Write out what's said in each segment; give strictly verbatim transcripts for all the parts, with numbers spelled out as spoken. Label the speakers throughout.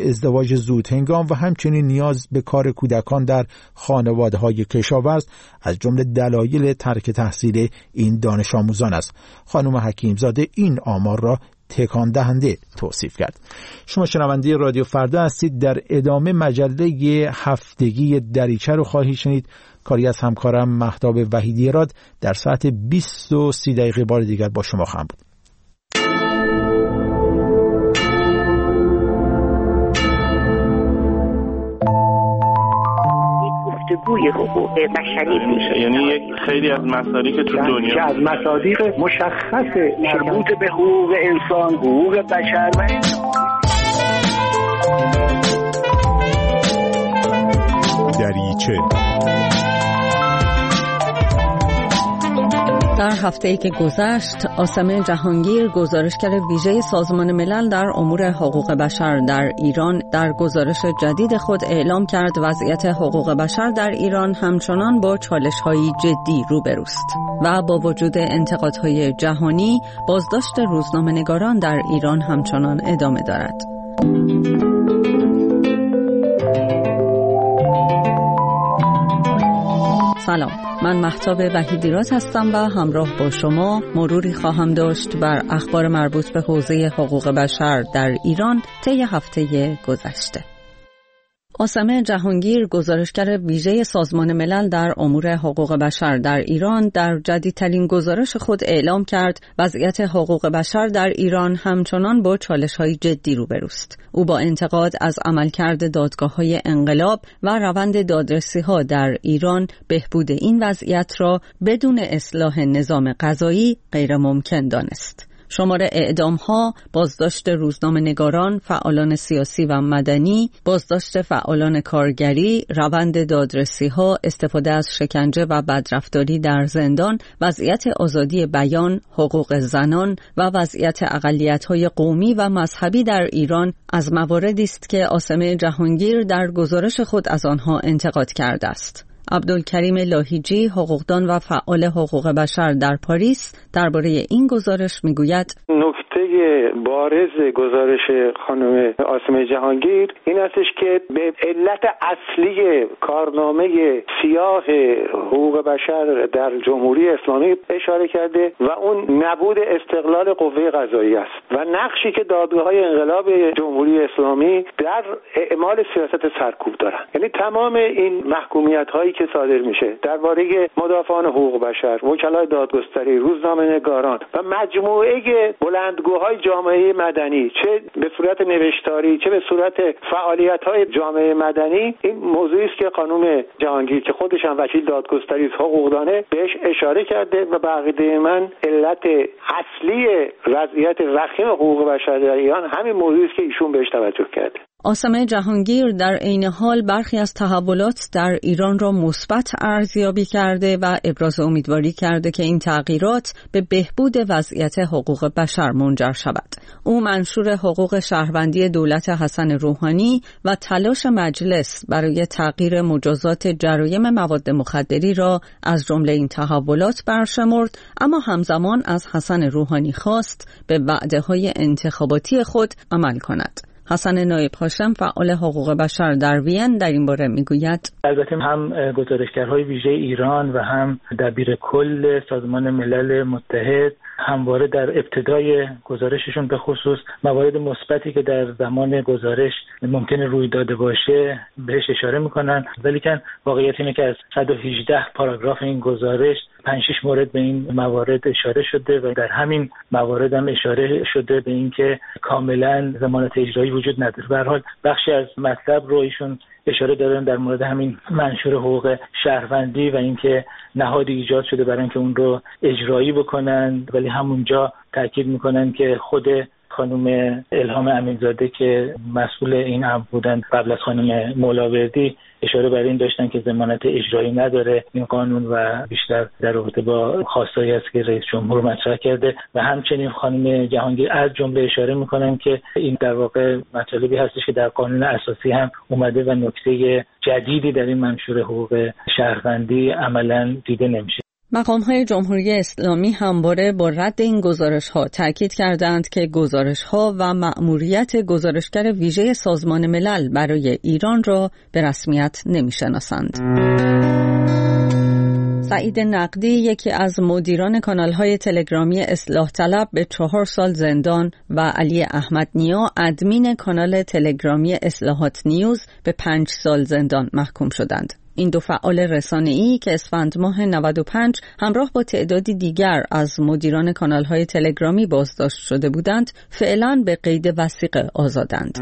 Speaker 1: ازدواج زود هنگام و همچنین نیاز به کار کودکان در خانواده‌های کشاورز از جمله دلایل ترک تحصیل این دانش آموزان است. خانم حکیمزاده این آمار را تکان دهنده توصیف کرد. شما شنونده رادیو فردا هستید. در ادامه مجله هفتگی دریچه رو خواهید شنید. کاری از همکارم مهتاب وحیدی راد در ساعت بیست و سی دقیقه بار دیگر با شما خواهم بود.
Speaker 2: گفتگوی حقوق بشری میشه،
Speaker 3: یعنی یک خیلی از مصادیق تو دنیا
Speaker 4: که از مصادیق مشخص مربوط به حقوق انسان، حقوق بشر و
Speaker 5: دریچه.
Speaker 6: در هفته‌ای که گذشت، عاصمه جهانگیر، گزارشگر ویژه سازمان ملل در امور حقوق بشر در ایران، در گزارش جدید خود اعلام کرد وضعیت حقوق بشر در ایران همچنان با چالش‌های جدی روبروست و با وجود انتقادهای جهانی، بازداشت روزنامه‌نگاران در ایران همچنان ادامه دارد. سلام، من مهتاب وحیدی راد هستم و همراه با شما مروری خواهم داشت بر اخبار مربوط به حوزه حقوق بشر در ایران طی هفته گذشته. عاصمه جهانگیر، گزارشگر ویژه سازمان ملل در امور حقوق بشر در ایران، در جدیدترین گزارش خود اعلام کرد وضعیت حقوق بشر در ایران همچنان با چالش‌های جدی روبروست. او با انتقاد از عملکرد دادگاه‌های انقلاب و روند دادرسی‌ها در ایران، بهبود این وضعیت را بدون اصلاح نظام قضایی غیر ممکن دانست. شمار اعدام‌ها، بازداشت روزنامه‌نگاران، فعالان سیاسی و مدنی، بازداشت فعالان کارگری، روند دادرسی‌ها، استفاده از شکنجه و بدرفتاری در زندان، وضعیت آزادی بیان، حقوق زنان و وضعیت اقلیت‌های قومی و مذهبی در ایران از مواردی است که عاصمه جهانگیر در گزارش خود از آنها انتقاد کرده است. عبدالکریم لاهیجی، حقوقدان و فعال حقوق بشر در پاریس، درباره این گزارش میگوید:
Speaker 7: نکته بارز گزارش خانم عاصمه جهانگیر این استش که به علت اصلی کارنامه سیاه حقوق بشر در جمهوری اسلامی اشاره کرده و اون نبود استقلال قوه قضاییه است و نقشی که دادگاه‌های انقلاب جمهوری اسلامی در اعمال سیاست سرکوب دارند. یعنی تمام این محکومیت‌هایی که صادر میشه درباره مدافعان حقوق بشر، وکلای دادگستری، روزنامه‌نگاران و مجموعه بلندگوهای جامعه مدنی، چه به صورت نوشتاری چه به صورت فعالیت‌های جامعه مدنی، این موضوعی است که خانم جهانگیر که خودش هم وکیل دادگستری حقوقدانه بهش اشاره کرده و به عقیده من علت اصلی وضعیت وخیم حقوق بشر در ایران همین موضوعی است که ایشون بهش توجه کرده.
Speaker 6: عاصمه جهانگیر در عین حال برخی از تحولات در ایران را مثبت ارزیابی کرده و ابراز امیدواری کرده که این تغییرات به بهبود وضعیت حقوق بشر منجر شود. او منشور حقوق شهروندی دولت حسن روحانی و تلاش مجلس برای تغییر مجازات جرایم مواد مخدری را از جمله این تحولات برشمرد، اما همزمان از حسن روحانی خواست به وعده‌های انتخاباتی خود عمل کند. حسن نایب هاشم، فعال حقوق بشر در وین، در این باره میگوید:
Speaker 8: البته هم گزارشگرهای ویژه ایران و هم دبیر کل سازمان ملل متحد همواره در ابتدای گزارششون به خصوص موارد مثبتی که در زمان گزارش ممکنه روی داده باشه بهش اشاره میکنن، ولی که واقعیت اینه که از صد و هجده پاراگراف این گزارش پنج شش مورد به این موارد اشاره شده و در همین موارد هم اشاره شده به اینکه کاملا ضمانت اجرایی وجود نداره. به هر حال بخشی از مطلب رو ایشون اشاره دارن در مورد همین منشور حقوق شهروندی و اینکه نهادی ایجاد شده برای اینکه اون رو اجرایی بکنن، ولی همونجا تاکید میکنن که خود خانم الهام امینزاده که مسئول این امر بودن قبل از خانم مولاوردی اشاره بر این داشتن که ضمانت اجرایی نداره این قانون و بیشتر در رابطه با خواستایی است که رئیس جمهور مطرح کرده و همچنین خانم جهانگیر از جمله اشاره میکنن که این در واقع مطالبی هستش که در قانون اساسی هم اومده و نکته جدیدی در این منشور حقوق شهروندی عملاً دیده نمیشه.
Speaker 6: مقام‌های جمهوری اسلامی همواره با رد این گزارش‌ها تاکید کردند که گزارش‌ها و مأموریت گزارشگر ویژه سازمان ملل برای ایران را به رسمیت نمی‌شناسند. سعید نقدی، یکی از مدیران کانال‌های تلگرامی اصلاح طلب، به چهار سال زندان و علی احمد نیا، ادمین کانال تلگرامی اصلاحات نیوز، به پنج سال زندان محکوم شدند. این دو فعال رسانه‌ای که اسفند ماه نود و پنج همراه با تعدادی دیگر از مدیران کانال‌های تلگرامی بازداشت شده بودند، فعلاً به قید وثیقه آزادند.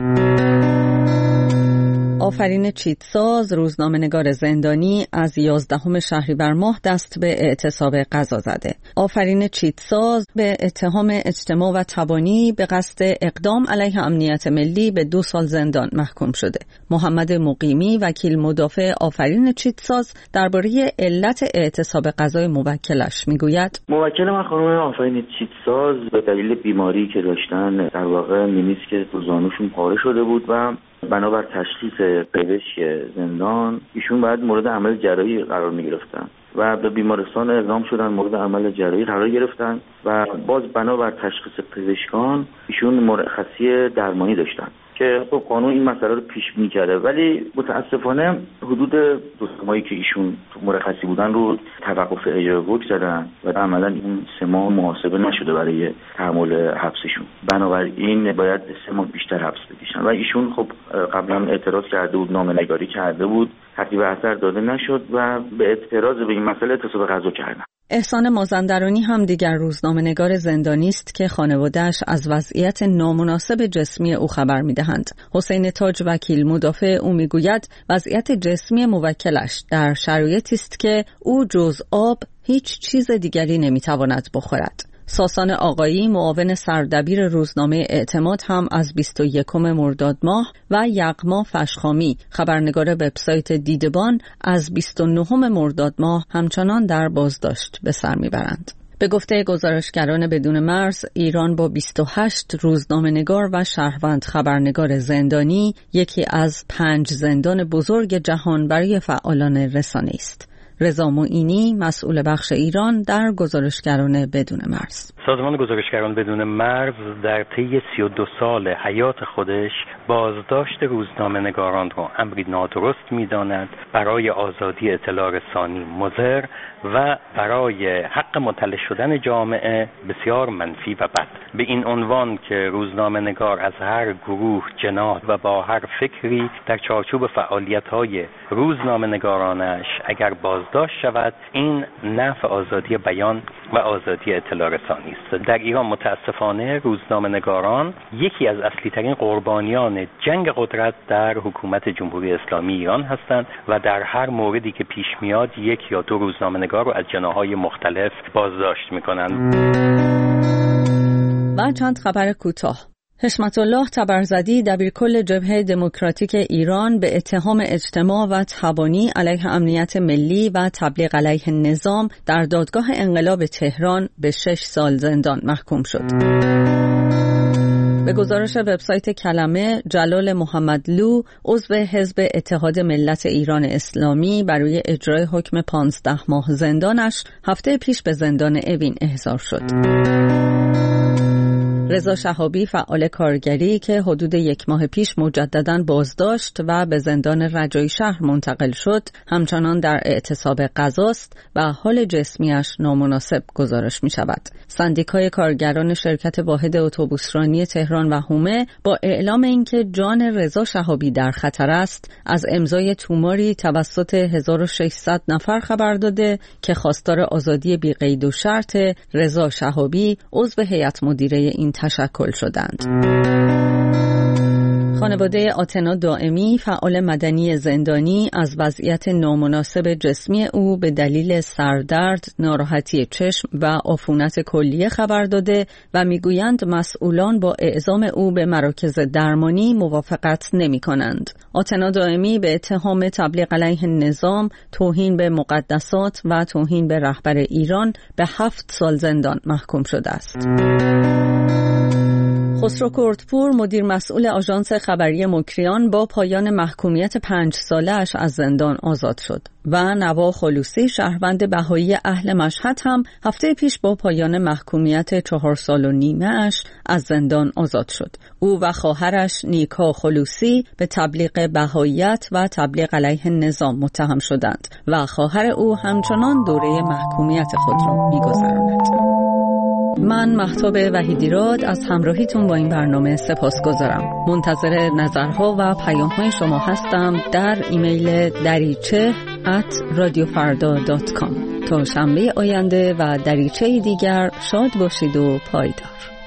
Speaker 6: آفرین چیتساز، روزنامه‌نگار زندانی، از یازدهم شهریور ماه دست به اعتصاب قضا زده. آفرین چیتساز به اتهام اجتماع و تبانی به قصد اقدام علیه امنیت ملی به دو سال زندان محکوم شده. محمد مقیمی، وکیل مدافع آفرین چیتساز، درباره علت اعتصاب قضای موکلش میگوید:
Speaker 9: موکل من خانم آفرین چیتساز به دلیل بیماری که داشتن، در واقع مینیسک زانوشون پاره شده بود و بنابر تشخیص پزشک زندان ایشون باید مورد عمل جراحی قرار می گرفتن و به بیمارستان اعزام شدن، مورد عمل جراحی قرار گرفتن و باز بنابر تشخیص پزشکان ایشون مرخصی درمانی داشتن که خب قانون این مسئله رو پیش بینی کرده، ولی متاسفانه حدود دو ماهی که ایشون تو مرخصی بودن رو توقف اجرا بگذارن و عملا این سه ماه محاسبه نشده برای تحمل حبسشون، بنابراین باید سه ماه بیشتر حبس بکشن و ایشون خب قبلا اعتراض کرده بود، نامه‌نگاری کرده بود، ترتیب اثر داده نشد و به اعتراض به این مسئله اعتصاب قضا کردن.
Speaker 6: احسان مازندرانی هم دیگر روزنامه‌نگار زندانی است که خانواده‌اش از وضعیت نامناسب جسمی او خبر می‌دهند. حسین تاج، وکیل مدافع او، می‌گوید وضعیت جسمی موکلش در شرایطی است که او جز آب هیچ چیز دیگری نمی‌تواند بخورد. ساسان آقایی، معاون سردبیر روزنامه اعتماد، هم از بیست و یکم مرداد ماه و یغما فشخامی، خبرنگار وبسایت دیدبان، از بیست و نهم مرداد ماه همچنان در بازداشت به سر میبرند. به گفته گزارشگران بدون مرز، ایران با بیست و هشت روزنامه‌نگار و شهروند خبرنگار زندانی یکی از پنج زندان بزرگ جهان برای فعالان رسانه است. رضا معینی، مسئول بخش ایران در گزارشگران بدون مرز:
Speaker 10: سازمان گزارشگران بدون مرز در طی سی و دو سال حیات خودش بازداشت روزنامه‌نگاران را امری نادرست می‌داند، برای آزادی اطلاع رسانی مضر و برای حق مطلع شدن جامعه بسیار منفی و بد. به این عنوان که روزنامه‌نگار از هر گروه، جناح و با هر فکری در چارچوب فعالیت‌های روزنامه‌نگارانش اگر بازداشت شود، این نفع آزادی بیان و آزادی اطلاع رسانی است. در ایران متاسفانه روزنامه‌نگاران یکی از اصلی‌ترین قربانیان جنگ قدرت در حکومت جمهوری اسلامی ایران هستند و در هر موردی که پیش میاد یک یا دو روزنامه‌نگار رو از جناح‌های مختلف بازداشت می‌کنند.
Speaker 6: و چند خبر کوتاه. حشمت الله تبرزدی، دبیرکل جبهه دموکراتیک ایران، به اتهام اجتماع و تبانی علیه امنیت ملی و تبلیغ علیه نظام در دادگاه انقلاب تهران به شش سال زندان محکوم شد. به گزارش وبسایت کلمه، جلال محمدلو، عضو حزب اتحاد ملت ایران اسلامی، برای اجرای حکم پانزده ماه زندانش هفته پیش به زندان اوین احضار شد. رضا شهابی، فعال کارگری که حدود یک ماه پیش مجدداً بازداشت و به زندان رجایی شهر منتقل شد، همچنان در اعتصاب قضاست و حال جسمیش نامناسب گزارش می شود. سندیکای کارگران شرکت واحد اتوبوسرانی تهران و حومه با اعلام اینکه جان رضا شهابی در خطر است، از امضای توماری توسط هزار و ششصد نفر خبر داده که خواستار آزادی بی قید و شرط رضا شهابی، عضو هیئت مدیره این تشکل شدند. خانواده آتنا دائمی، فعال مدنی زندانی، از وضعیت نامناسب جسمی او به دلیل سردرد، ناراحتی چشم و عفونت کلیه خبر داده و میگویند مسئولان با اعزام او به مراکز درمانی موافقت نمی کنند. آتنا دائمی به اتهام تبلیغ علیه نظام، توهین به مقدسات و توهین به رهبر ایران به هفت سال زندان محکوم شده است. خسرو کردپور مدیر مسئول آژانس خبری مکریان با پایان محکومیت پنج ساله‌اش از زندان آزاد شد و نوا خلوصی شهروند بهایی اهل مشهد هم هفته پیش با پایان محکومیت چهار سال و نیمه اش از زندان آزاد شد. او و خواهرش نیکا خلوصی به تبلیغ بهاییت و تبلیغ علیه نظام متهم شدند و خواهر او همچنان دوره محکومیت خود را می‌گذراند. من مهتاب وحیدیراد از همراهیتون با این برنامه سپاسگزارم. منتظر نظرها و پیام‌های شما هستم در ایمیل دریچه ات رادیو فردا دات کام. تا شنبه آینده و دریچه دیگر شاد باشید و پایدار.